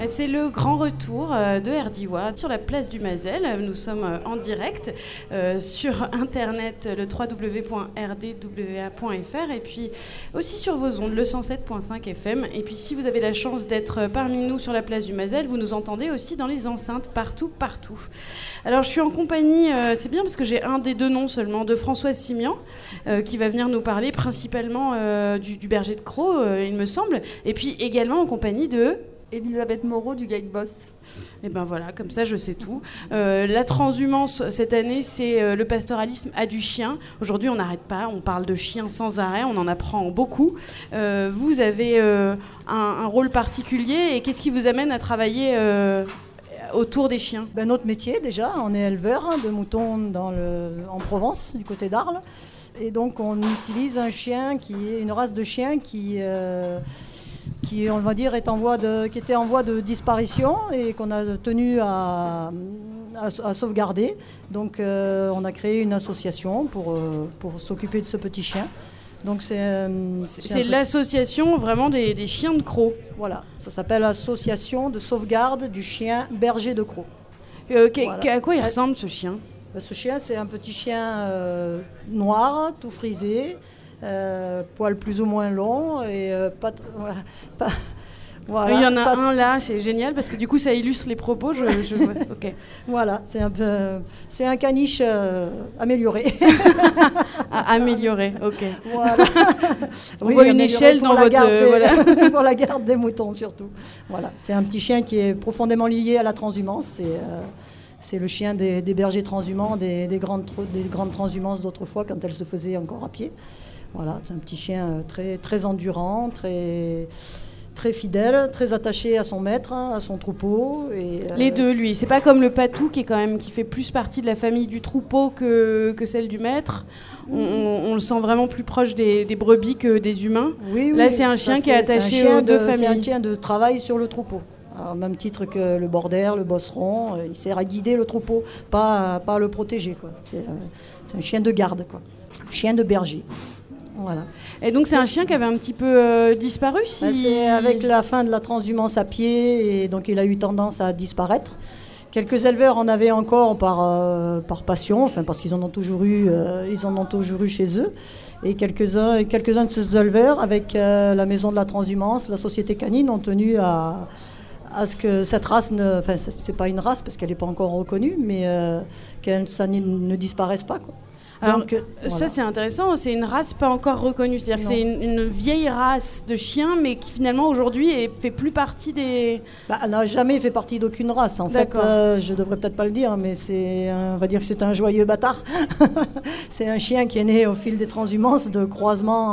C'est le grand retour de RDIWA sur la place du Mazel. Nous sommes en direct sur internet, le www.rdwa.fr, et puis aussi sur vos ondes, le 107.5 FM. Et puis si vous avez la chance d'être parmi nous sur la place du Mazel, vous nous entendez aussi dans les enceintes partout. Alors je suis en compagnie, c'est bien parce que j'ai un des deux noms seulement, de Françoise Simian, qui va venir nous parler principalement du berger de Crau, il me semble, et puis également en compagnie de... Elisabeth Moreau du Guide Boss. Et ben voilà, comme ça je sais tout. La transhumance cette année, c'est le pastoralisme à du chien. Aujourd'hui on n'arrête pas, on parle de chiens sans arrêt, on en apprend beaucoup. Vous avez un rôle particulier, et qu'est-ce qui vous amène à travailler autour des chiens? Notre métier déjà, on est éleveur de moutons en Provence, du côté d'Arles. Et donc on utilise un chien qui est une race de chien qui on va dire, qui était en voie de disparition et qu'on a tenu à sauvegarder. Donc on a créé une association pour s'occuper de ce petit chien. Donc c'est l'association vraiment des chiens de Crau. Voilà, ça s'appelle Association de sauvegarde du chien berger de Crau. Voilà. À quoi il ressemble ce chien? Ce chien, c'est un petit chien noir, tout frisé, poils plus ou moins longs et voilà, il y en a un là, c'est génial parce que du coup ça illustre les propos. Okay. Voilà, c'est un caniche amélioré. Amélioré, ok. Voilà. On voit une échelle dans votre voilà. Pour la garde des moutons surtout. Voilà, c'est un petit chien qui est profondément lié à la transhumance. C'est le chien des bergers transhumants, des grandes transhumances d'autrefois quand elles se faisaient encore à pied. Voilà, c'est un petit chien très, très endurant, très, très fidèle, très attaché à son maître, à son troupeau. Les deux, lui. C'est pas comme le patou qui fait plus partie de la famille du troupeau que celle du maître. On le sent vraiment plus proche des brebis que des humains. Oui, là, c'est un chien qui est attaché aux deux familles. C'est un chien de travail sur le troupeau. Au même titre que le border, le bosseron, il sert à guider le troupeau, pas à le protéger, quoi. C'est un chien de garde, quoi. Chien de berger. Voilà. Et donc c'est un chien qui avait un petit peu disparu C'est avec la fin de la transhumance à pied, et donc il a eu tendance à disparaître. Quelques éleveurs en avaient encore par passion, enfin parce qu'ils en ont toujours eu chez eux. Et quelques-uns de ces éleveurs, avec la maison de la transhumance, la société canine, ont tenu à ce que cette race c'est pas une race parce qu'elle n'est pas encore reconnue, mais ça ne disparaisse pas, quoi. Alors, donc, ça c'est intéressant, c'est une race pas encore reconnue, c'est-à-dire que c'est une vieille race de chiens, mais qui finalement aujourd'hui fait plus partie des... Elle n'a jamais fait partie d'aucune race, en fait. Je devrais peut-être pas le dire, mais on va dire que c'est un joyeux bâtard. C'est un chien qui est né au fil des transhumances, de croisement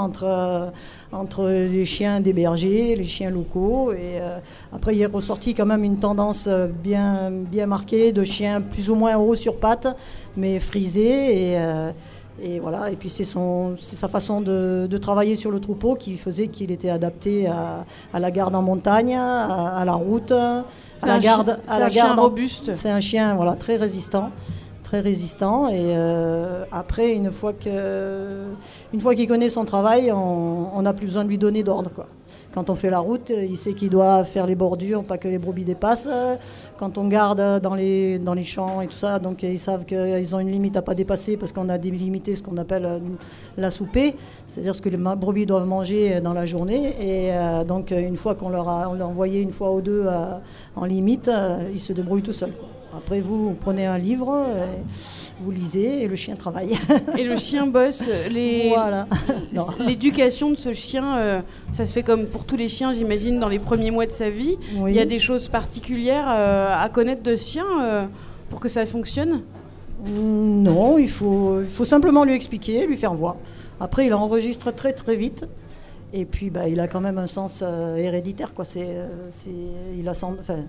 entre les chiens des bergers, les chiens locaux, et après il est ressorti quand même une tendance bien marquée de chiens plus ou moins hauts sur pattes, mais frisés, et voilà. Et puis c'est sa façon de travailler sur le troupeau qui faisait qu'il était adapté à la garde en montagne, à la route, à la garde. C'est un chien robuste. C'est un chien très résistant. Et après une fois qu'il connaît son travail, on n'a plus besoin de lui donner d'ordre, quoi. Quand on fait la route, il sait qu'il doit faire les bordures, pas que les brebis dépassent. Quand on garde dans les champs et tout ça, donc ils savent qu'ils ont une limite à pas dépasser parce qu'on a délimité ce qu'on appelle la soupée, c'est-à-dire ce que les brebis doivent manger dans la journée. Et donc une fois on leur a envoyé une fois ou deux en limite, ils se débrouillent tout seuls, quoi. Après, vous prenez un livre, vous lisez et le chien travaille. Et le chien bosse. Voilà. L'éducation de ce chien, ça se fait comme pour tous les chiens, j'imagine, dans les premiers mois de sa vie. Oui. Il y a des choses particulières à connaître de ce chien pour que ça fonctionne? Non, il faut simplement lui expliquer, lui faire voir. Après, il enregistre très très vite. Et puis, il a quand même un sens héréditaire, quoi. Il a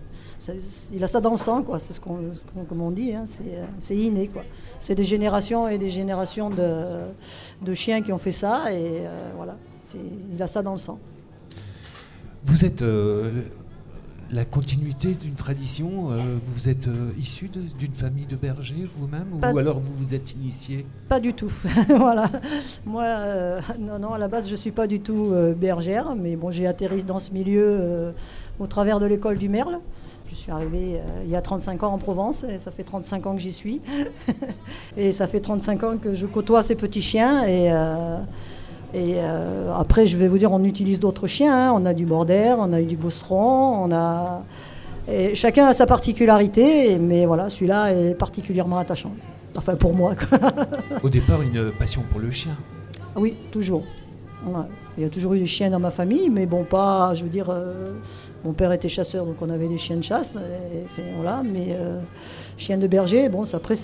ça dans le sang, quoi. C'est comme on dit, hein. C'est inné, quoi. C'est des générations et des générations de chiens qui ont fait ça, et voilà. Il a ça dans le sang. Vous êtes la continuité d'une tradition. Vous êtes issu d'une famille de bergers vous-même, ou alors vous vous êtes initié? Pas du tout. Voilà. Moi, non, à la base, je ne suis pas du tout bergère, mais bon, j'ai atterri dans ce milieu au travers de l'école du Merle. Je suis arrivée il y a 35 ans en Provence, et ça fait 35 ans que j'y suis. Et ça fait 35 ans que je côtoie ces petits chiens. Et après, je vais vous dire, on utilise d'autres chiens. On a du border, on a eu du beauceron, et chacun a sa particularité, mais voilà, celui-là est particulièrement attachant. Enfin, pour moi, quoi. Au départ, une passion pour le chien. Oui, toujours. Ouais. Il y a toujours eu des chiens dans ma famille, mais bon, pas, je veux dire, mon père était chasseur, donc on avait des chiens de chasse, voilà, mais chiens de berger, bon, après,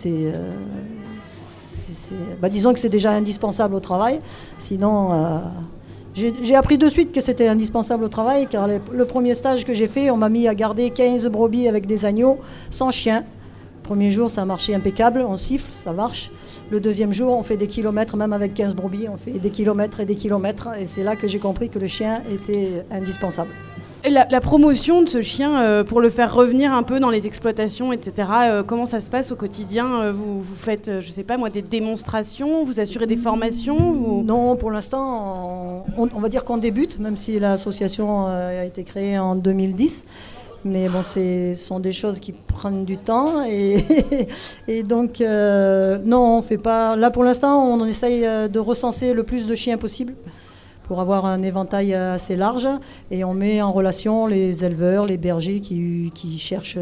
disons que c'est déjà indispensable au travail, sinon... J'ai appris de suite que c'était indispensable au travail, car le premier stage que j'ai fait, on m'a mis à garder 15 brebis avec des agneaux sans chien. Le premier jour, ça a marché impeccable, on siffle, ça marche. Le deuxième jour, on fait des kilomètres, même avec 15 brebis, on fait des kilomètres, et c'est là que j'ai compris que le chien était indispensable. La promotion de ce chien, pour le faire revenir un peu dans les exploitations, etc., comment ça se passe au quotidien? Vous faites, je sais pas moi, des démonstrations? Vous assurez des formations? Non, pour l'instant, on va dire qu'on débute, même si l'association a été créée en 2010. Mais bon, ce sont des choses qui prennent du temps. Et donc, non, on fait pas... Là, pour l'instant, on essaye de recenser le plus de chiens possible, pour avoir un éventail assez large, et on met en relation les éleveurs, les bergers qui cherchent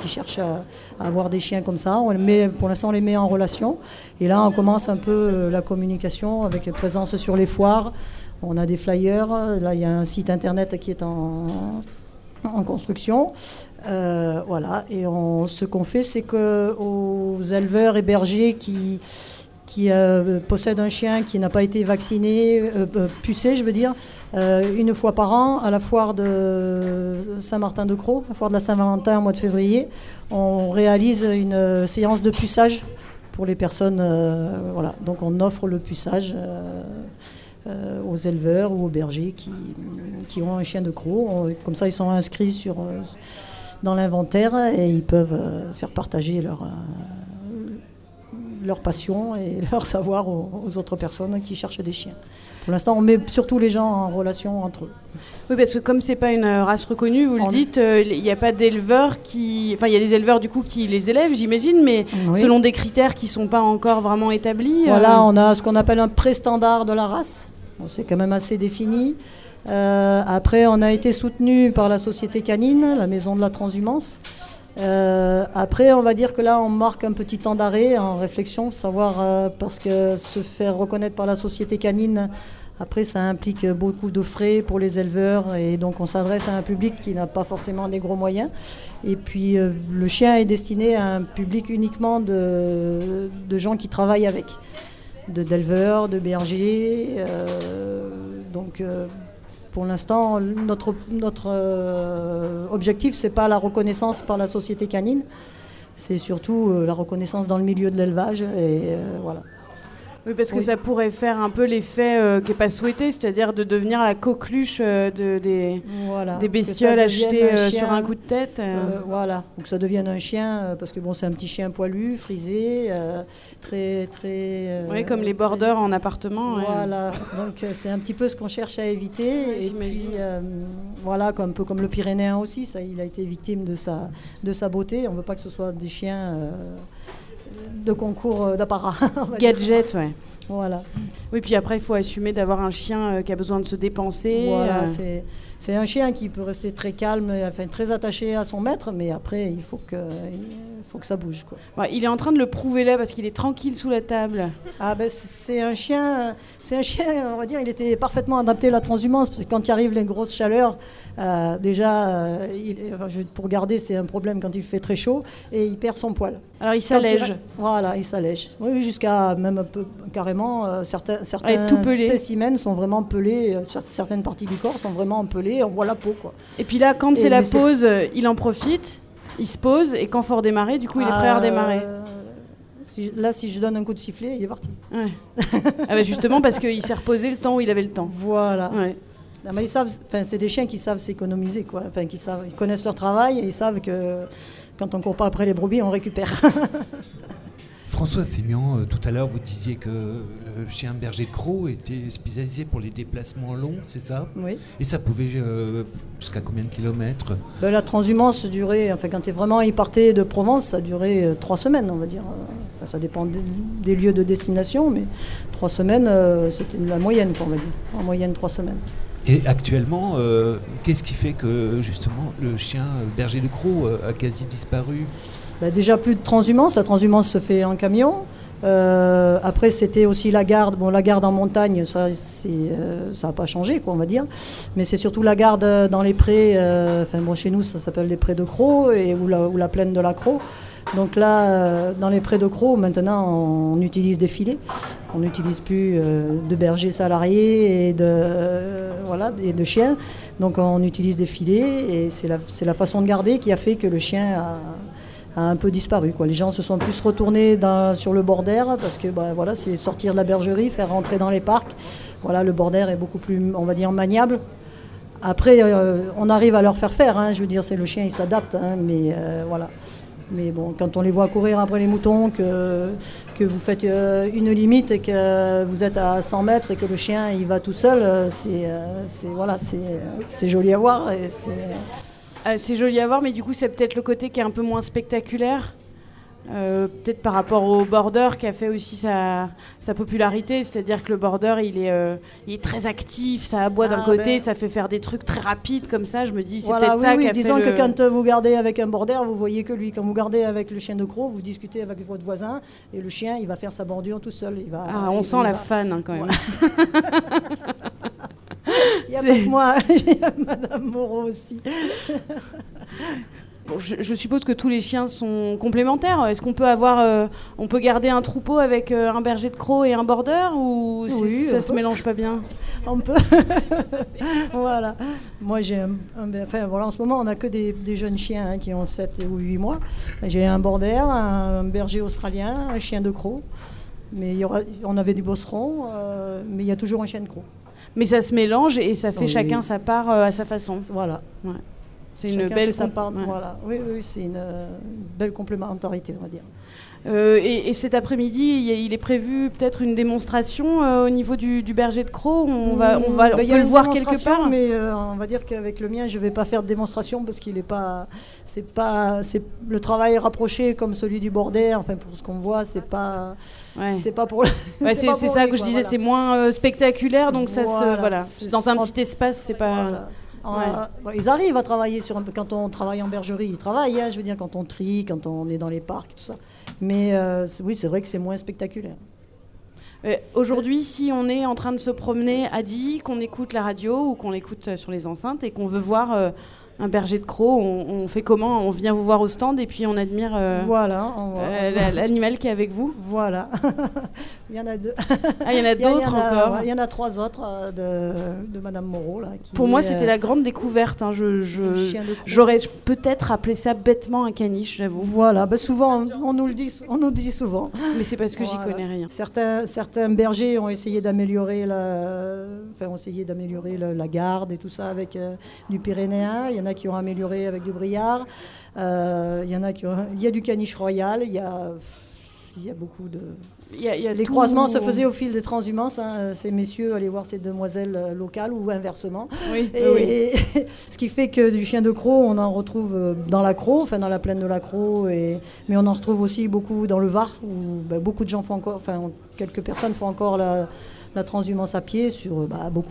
à avoir des chiens comme ça. Pour l'instant, on les met en relation. Et là, on commence un peu la communication avec présence sur les foires. On a des flyers. Là, il y a un site internet qui est en construction. Voilà. Et ce qu'on fait, c'est qu'aux éleveurs et bergers qui possède un chien qui n'a pas été vacciné, pucé, je veux dire, une fois par an, à la foire de Saint-Martin-de-Croix, la foire de la Saint-Valentin au mois de février, on réalise une séance de puçage pour les personnes. Voilà. Donc on offre le puçage aux éleveurs ou aux bergers qui ont un chien de croc. Comme ça, ils sont inscrits dans l'inventaire et ils peuvent faire partager leur passion et leur savoir aux autres personnes qui cherchent des chiens. Pour l'instant, on met surtout les gens en relation entre eux. Oui, parce que comme c'est pas une race reconnue, vous le dites, il n'y a pas d'éleveurs qui... Enfin, il y a des éleveurs du coup qui les élèvent, j'imagine, mais oui, selon des critères qui ne sont pas encore vraiment établis. Voilà, on a ce qu'on appelle un pré-standard de la race. Bon, c'est quand même assez défini. Après, on a été soutenu par la Société Canine, la maison de la transhumance. Après, on va dire que là, on marque un petit temps d'arrêt en réflexion, savoir, parce que se faire reconnaître par la Société Canine, après, ça implique beaucoup de frais pour les éleveurs, et donc on s'adresse à un public qui n'a pas forcément des gros moyens. Et puis, le chien est destiné à un public uniquement de gens qui travaillent avec, d'éleveurs, de bergers. Donc, pour l'instant, notre objectif, ce n'est pas la reconnaissance par la Société Canine, c'est surtout la reconnaissance dans le milieu de l'élevage. Et voilà. Oui, parce que ça pourrait faire un peu l'effet qui n'est pas souhaité, c'est-à-dire de devenir la coqueluche des bestioles achetées sur un coup de tête. Voilà, donc ça devienne un chien, parce que bon, c'est un petit chien poilu, frisé, très... oui, comme les borders en appartement. Voilà, donc c'est un petit peu ce qu'on cherche à éviter. Ouais, et puis, voilà, un peu comme le Pyrénéen aussi, ça, il a été victime de sa beauté. On ne veut pas que ce soit des chiens... de concours d'apparat. Gadget, ouais. Voilà. Oui, puis après, il faut assumer d'avoir un chien qui a besoin de se dépenser. Voilà, c'est un chien qui peut rester très calme, enfin, très attaché à son maître, mais après, il faut que ça bouge, quoi. Ouais, il est en train de le prouver là, parce qu'il est tranquille sous la table. Ah ben, c'est un chien, on va dire, il était parfaitement adapté à la transhumance, parce que quand il arrive les grosses chaleurs, pour garder, c'est un problème quand il fait très chaud, et il perd son poil. Alors il s'allège. Voilà, il s'allège. Oui, jusqu'à même un peu, carrément, certains spécimens sont vraiment pelés, certaines parties du corps sont vraiment pelées, on voit la peau, quoi. Et puis là, quand c'est la pause, il en profite, il se pose, et quand il faut redémarrer, du coup, il est prêt à redémarrer. Si je donne un coup de sifflet, il est parti. Ouais. Ah bah justement, parce qu'il s'est reposé le temps où il avait le temps. Voilà. Ouais. Non, mais c'est des chiens qui savent s'économiser, quoi. Enfin, ils connaissent leur travail et ils savent que quand on ne court pas après les brebis, on récupère. François Sémian, tout à l'heure, vous disiez que le chien berger de Crau était spécialisé pour les déplacements longs, c'est ça ? Oui. Et ça pouvait jusqu'à combien de kilomètres ? La transhumance durait, quand il partait de Provence, ça durait 3 semaines, on va dire. Ça dépend des lieux de destination, mais 3 semaines, c'était la moyenne, on va dire. En moyenne, 3 semaines. Et actuellement, qu'est-ce qui fait que justement le chien berger de Crau a quasi disparu ? Déjà plus de transhumance. La transhumance se fait en camion. Après, c'était aussi la garde. Bon, la garde en montagne, ça n'a pas changé, quoi, on va dire. Mais c'est surtout la garde dans les prés. Chez nous, ça s'appelle les prés de Crau ou la plaine de la Crau. Donc là, dans les prés de Crau, maintenant, on utilise des filets. On n'utilise plus de bergers salariés et de chiens. Donc on utilise des filets et c'est la façon de garder qui a fait que le chien a un peu disparu, quoi. Les gens se sont plus retournés sur le border parce que c'est sortir de la bergerie, faire rentrer dans les parcs. Voilà, le border est beaucoup plus, on va dire, maniable. Après, on arrive à leur faire faire, je veux dire, c'est le chien, il s'adapte, mais voilà. Mais bon, quand on les voit courir après les moutons, que vous faites une limite et que vous êtes à 100 mètres et que le chien il va tout seul, c'est joli à voir. Et c'est joli à voir, mais du coup, c'est peut-être le côté qui est un peu moins spectaculaire. Peut-être par rapport au border qui a fait aussi sa popularité, c'est-à-dire que le border il est très actif, ça aboie d'un côté, ça fait faire des trucs très rapides comme ça, je me dis c'est peut-être ça qui a fait disons que quand vous gardez avec un border, vous voyez que lui, quand vous gardez avec le chien de Crau, vous discutez avec votre voisin et le chien il va faire sa bordure tout seul. On sent la fan quand même. Il n'y a pas que moi, il y a Madame Moreau aussi. Bon, je suppose que tous les chiens sont complémentaires. Est-ce qu'on peut on peut garder un troupeau avec un berger de Crau et un border ou ça se mélange pas bien ? On peut. Voilà. Moi, j'ai en ce moment, on n'a que des jeunes chiens qui ont 7 ou 8 mois. J'ai un border, un berger australien, un chien de Crau. Mais on avait du bosseron, mais il y a toujours un chien de Crau. Mais ça se mélange et ça fait chacun sa part à sa façon. Voilà. Ouais. C'est une belle voilà. Oui, c'est une belle complémentarité, on va dire. Et cet après-midi, il est prévu peut-être une démonstration au niveau du berger de Crau. On peut le voir quelque part. Mais on va dire qu'avec le mien, je ne vais pas faire de démonstration parce qu'il n'est pas. C'est le travail rapproché comme celui du border. Enfin, pour ce qu'on voit, c'est pas. Ouais. C'est pas pour. C'est ça que je disais. C'est moins spectaculaire, donc ça dans un petit espace, c'est pas. Voilà. Ils arrivent à travailler quand on travaille en bergerie, ils travaillent, je veux dire, quand on trie, quand on est dans les parcs, tout ça. Mais c'est vrai que c'est moins spectaculaire. Aujourd'hui, si on est en train de se promener à Die, qu'on écoute la radio ou qu'on l'écoute sur les enceintes et qu'on veut voir un berger de Crau, on fait comment ? On vient vous voir au stand et puis on admire l'animal qui est avec vous ? Voilà. Il y en a 2. Ah, il y en a d'autres encore. Il y en a 3 autres de Madame Moreau. Là, pour moi, c'était la grande découverte. J'aurais peut-être appelé ça bêtement un caniche, j'avoue. Voilà. Souvent, on nous le dit souvent. Mais c'est parce que j'y connais rien. Certains bergers ont essayé d'améliorer la garde et tout ça avec du pyrénéen. Il y en a qui ont amélioré avec du briard. Il y a du caniche royal. Il y a beaucoup de. Les croisements se faisaient au fil des transhumances. Ces messieurs allaient voir ces demoiselles locales ou inversement. Oui. Ce qui fait que du chien de Crau, on en retrouve dans la Crau, dans la plaine de la Crau, mais on en retrouve aussi beaucoup dans le Var, où beaucoup de gens font encore, quelques personnes font encore la transhumance à pied sur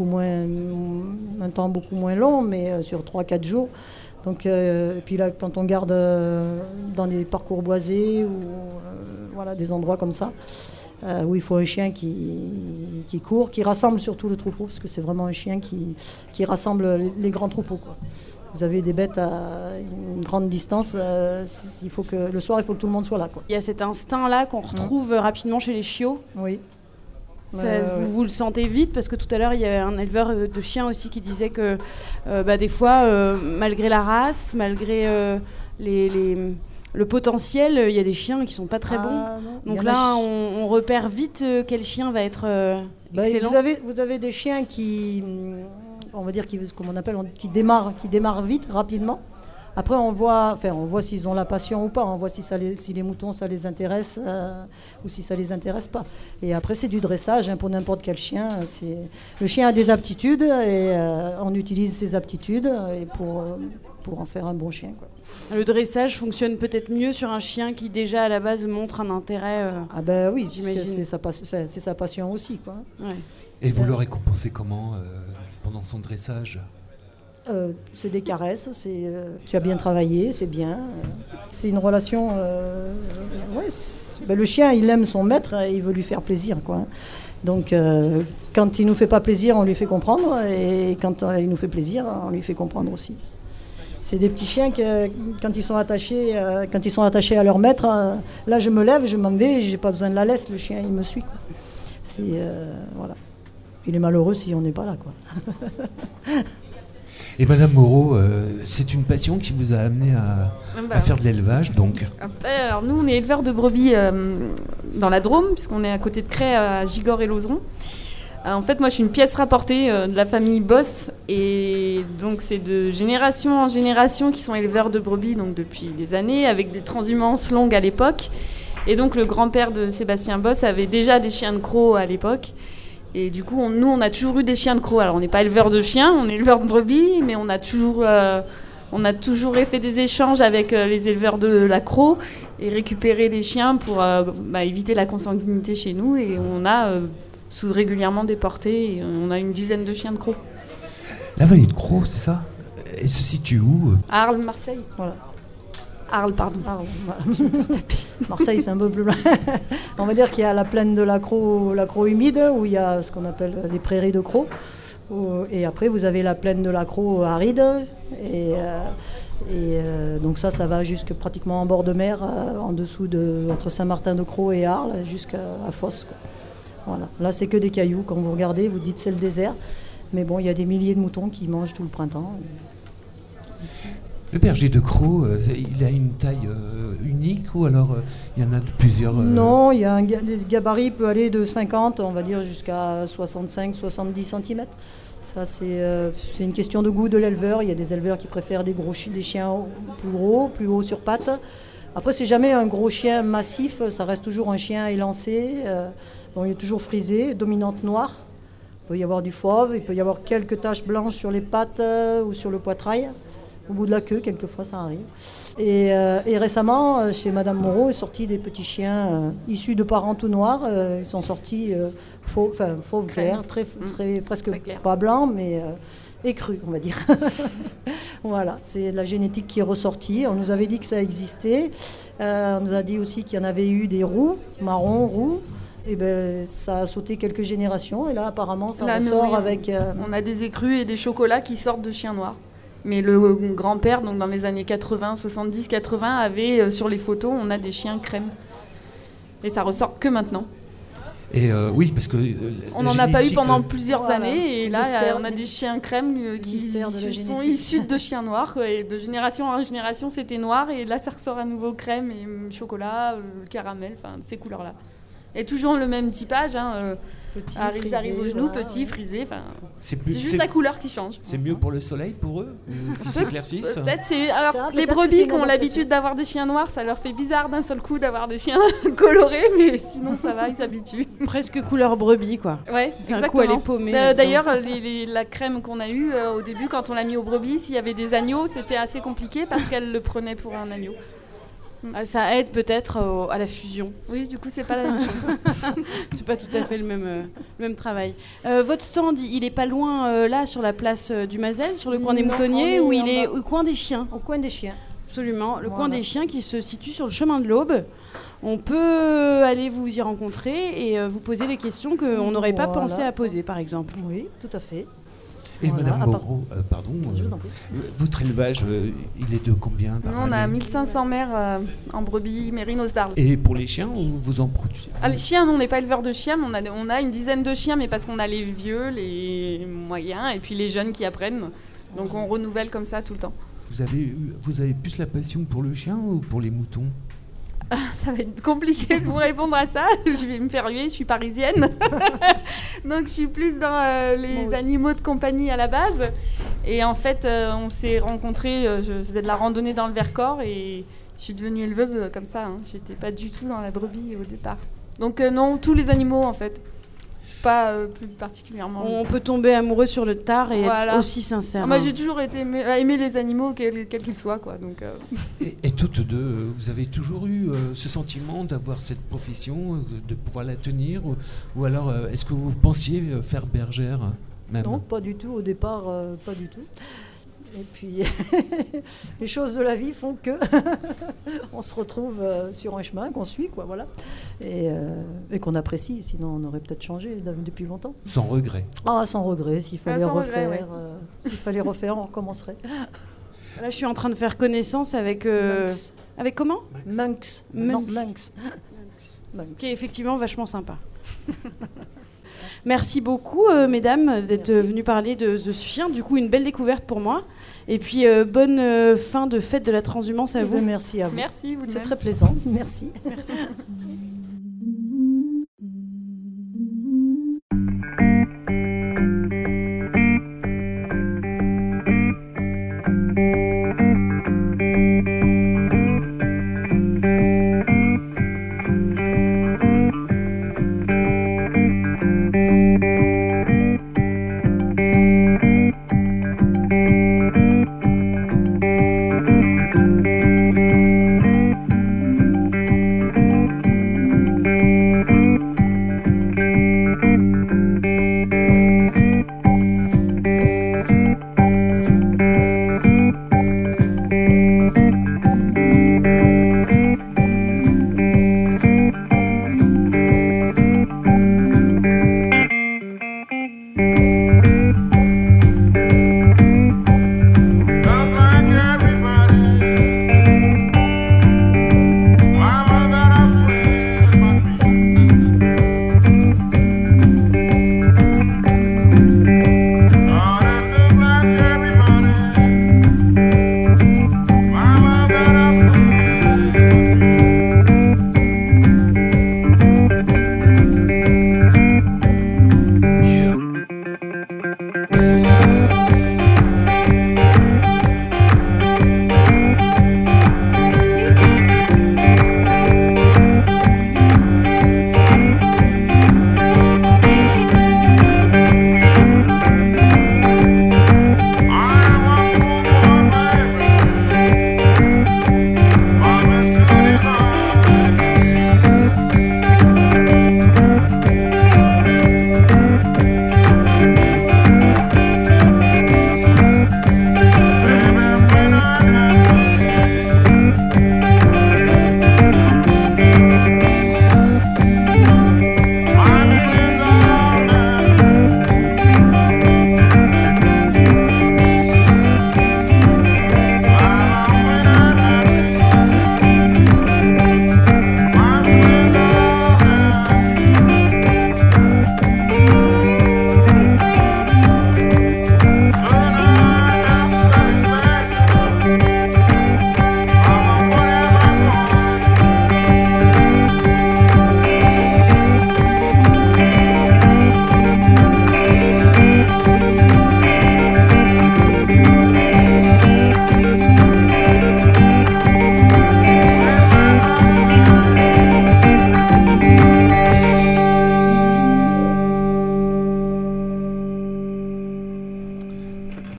un temps beaucoup moins long, mais sur 3-4 jours. Donc, et puis là, quand on garde dans des parcours boisés ou des endroits comme ça, où il faut un chien qui court, qui rassemble surtout le troupeau, parce que c'est vraiment un chien qui rassemble les grands troupeaux, quoi. Vous avez des bêtes à une grande distance, le soir, il faut que tout le monde soit là, quoi. Il y a cet instinct-là qu'on retrouve rapidement chez les chiots. Oui. Vous le sentez vite, parce que tout à l'heure il y a un éleveur de chiens aussi qui disait que des fois malgré la race, malgré le potentiel, il y a des chiens qui sont pas très bons. Donc là on repère vite quel chien va être excellent. Vous avez des chiens qui on va dire, qui démarrent vite, rapidement. Après, on voit s'ils ont la passion ou pas. On voit si les moutons, ça les intéresse ou si ça les intéresse pas. Et après, c'est du dressage pour n'importe quel chien. Le chien a des aptitudes et on utilise ses aptitudes pour en faire un bon chien, quoi. Le dressage fonctionne peut-être mieux sur un chien qui déjà à la base montre un intérêt. Ah ben oui, j'imagine. parce que c'est sa passion aussi, quoi. Ouais. Et vous le récompensez comment pendant son dressage ? C'est des caresses, tu as bien travaillé, c'est bien. C'est une relation. Le chien, il aime son maître et il veut lui faire plaisir, quoi. Donc, quand il nous fait pas plaisir, on lui fait comprendre, et quand il nous fait plaisir, on lui fait comprendre aussi. C'est des petits chiens que, quand ils sont attachés à leur maître, là, je me lève, je m'en vais, j'ai pas besoin de la laisse, le chien, il me suit, quoi. Voilà. Il est malheureux si on n'est pas là, quoi. Et Madame Moreau, c'est une passion qui vous a amené à faire de l'élevage, donc. Alors nous, on est éleveurs de brebis dans la Drôme, puisqu'on est à côté de Crest, à Gigord et Lauzeron. En fait, moi, je suis une pièce rapportée de la famille Boss, et donc c'est de génération en génération qui sont éleveurs de brebis, donc depuis des années, avec des transhumances longues à l'époque. Et donc le grand-père de Sébastien Boss avait déjà des chiens de crocs à l'époque. Et du coup, nous, on a toujours eu des chiens de crocs. Alors, on n'est pas éleveurs de chiens, on est éleveurs de brebis, mais on a toujours fait des échanges avec les éleveurs de la croc et récupéré des chiens pour éviter la consanguinité chez nous. Et on a régulièrement déporté, et on a une dizaine de chiens de crocs. La vallée de Crau, c'est ça ? Elle se situe où ? À Arles, Marseille. Voilà. Arles, pardon. Marseille, c'est un peu plus loin. On va dire qu'il y a la plaine de la Crau humide, où il y a ce qu'on appelle les prairies de Crau. Et après, vous avez la plaine de la Crau aride. Et donc ça va jusque pratiquement en bord de mer, en dessous entre Saint-Martin-de-Crau et Arles, jusqu'à Fosse, quoi. Voilà. Là, c'est que des cailloux. Quand vous regardez, vous dites c'est le désert. Mais bon, il y a des milliers de moutons qui mangent tout le printemps. Le berger de Crau, il a une taille unique, ou alors il y en a de plusieurs Non, il y a des gabarits peut aller de 50, on va dire, jusqu'à 65-70 cm. Ça, c'est une question de goût de l'éleveur. Il y a des éleveurs qui préfèrent des chiens plus hauts sur pattes. Après, c'est jamais un gros chien massif, ça reste toujours un chien élancé. Il est toujours frisé, dominante noire. Il peut y avoir du fauve, il peut y avoir quelques taches blanches sur les pattes ou sur le poitrail. Au bout de la queue, quelquefois, ça arrive. Et récemment, chez Madame Moreau, est sorti des petits chiens issus de parents tout noirs. Ils sont sortis fauve clair, très, presque très clair. Pas blanc, mais écru, on va dire. Voilà, c'est la génétique qui est ressortie. On nous avait dit que ça existait. On nous a dit aussi qu'il y en avait eu des roux, marrons, roux. Et ça a sauté quelques générations. Et là, apparemment, ça ressort avec... On a des écrus et des chocolats qui sortent de chiens noirs. Mais le grand-père, donc dans les années 80, 70, 80, avait sur les photos, on a des chiens crème. Et ça ressort que maintenant. Et oui, parce que... on n'en a pas eu pendant plusieurs voilà. années. Et là, on a des chiens crème qui sont issus de chiens noirs. Et de génération en génération, c'était noir. Et là, ça ressort à nouveau crème et chocolat, caramel, enfin ces couleurs-là. Et toujours le même typage, petit, arrive aux genoux, petit, frisé. C'est juste la couleur qui change. C'est mieux pour le soleil, pour eux, qui s'éclaircissent. Peut-être. Alors, les brebis qui ont l'habitude d'avoir des chiens noirs, ça leur fait bizarre d'un seul coup d'avoir des chiens colorés, mais sinon ça va, ils s'habituent. Presque couleur brebis, quoi. Ouais, un exactement. coup, elle est paumée. D'ailleurs, la crème qu'on a eue au début, quand on l'a mis aux brebis, s'il y avait des agneaux, c'était assez compliqué parce qu'elles le prenaient pour un agneau. Ça aide peut-être à la fusion. Oui, du coup, c'est pas la même chose. C'est pas tout à fait le même travail. Votre stand, il est pas loin là sur la place du Mazel, sur le coin des moutonniers, ou il est au coin des chiens? Au coin des chiens. Absolument, le coin des chiens qui se situe sur le chemin de l'Aube. On peut aller vous y rencontrer et vous poser les questions qu'on n'aurait pas pensé à poser, par exemple. Oui, tout à fait. Et Madame Moreau, pardon, votre élevage, il est de combien par année ? On a 1500 mères en brebis mérinos d'Arles. Et pour les chiens, ou vous en produisez ? Les chiens, nous, on n'est pas éleveurs de chiens, mais on a une dizaine de chiens, mais parce qu'on a les vieux, les moyens, et puis les jeunes qui apprennent. Donc on renouvelle comme ça tout le temps. Vous avez plus la passion pour le chien ou pour les moutons ? Ça va être compliqué de vous répondre à ça. Je vais me faire huer, je suis parisienne. Donc je suis plus dans les animaux de compagnie à la base. Et en fait, on s'est rencontrés, je faisais de la randonnée dans le Vercors et je suis devenue éleveuse comme ça. Hein. J'étais pas du tout dans la brebis au départ. Donc non, tous les animaux en fait. Pas plus particulièrement. On peut tomber amoureux sur le tard et être aussi sincère. Moi, j'ai toujours été aimer les animaux, quels qu'ils soient. Quoi, donc, Et toutes deux, vous avez toujours eu ce sentiment d'avoir cette profession, de pouvoir la tenir ou alors est-ce que vous pensiez faire bergère même? Non, pas du tout. Au départ, pas du tout. Et puis, les choses de la vie font que on se retrouve sur un chemin qu'on suit, quoi, voilà, et qu'on apprécie. Sinon, on aurait peut-être changé depuis longtemps. Sans regret. Ah, sans regret. S'il fallait refaire, ouais. s'il fallait refaire, on recommencerait. Là, je suis en train de faire connaissance avec... Avec comment? Manx. Manx. Qui est effectivement vachement sympa. Merci beaucoup, mesdames, d'être venues parler de ce chien. Du coup, une belle découverte pour moi. Et puis, bonne fin de fête de la transhumance à vous. Merci à vous. Merci, vous de C'est même. très plaisant. Merci. Merci.